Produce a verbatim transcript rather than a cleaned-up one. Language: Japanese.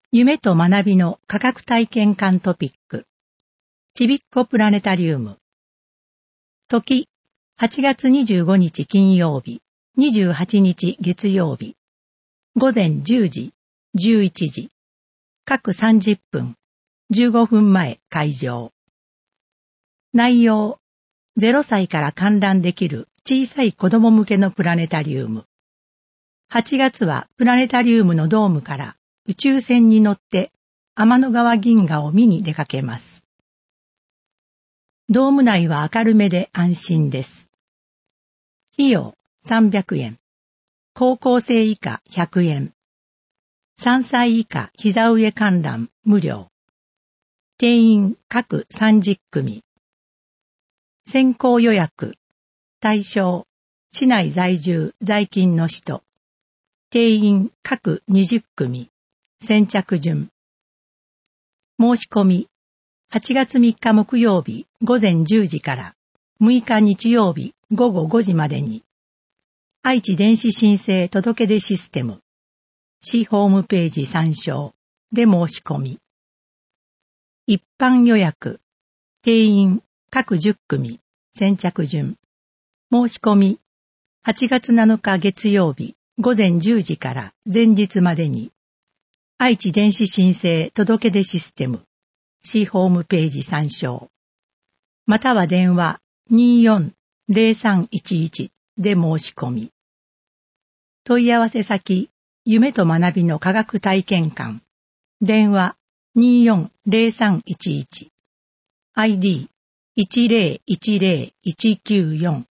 夢と学びの科学体験館トピック。ちびっこプラネタリウム。時、はちがつにじゅうごにち金曜日、にじゅうはちにち月曜日。午前じゅうじ、じゅういちじ。各さんじゅっぷん、じゅうごふんまえ開場。内容、ゼロさいから観覧できる小さい子供向けのプラネタリウム。はちがつはプラネタリウムのドームから宇宙船に乗って天の川銀河を見に出かけます。ドーム内は明るめで安心です。費用さんびゃくえん。高校生以下ひゃくえん。さんさい以下膝上観覧無料。定員各さんじゅっくみ。先行予約。対象、市内在住在勤の人。定員各にじゅっくみ。先着順。申し込み。はちがつみっか木曜日午前じゅうじからむいか日曜日午後ごじまでに。愛知電子申請届出システム。市ホームページ参照で申し込み。一般予約。定員各じゅっくみ。先着順。申し込み。はちがつなのか月曜日午前じゅうじから前日までに。愛知電子申請届出システム。市ホームページ参照。または電話 にーよんゼロさんいちいち で申し込み。問い合わせ先、夢と学びの科学体験館。電話 にーよんゼロさんいちいち。アイディーいちゼロいちゼロいちきゅうよん。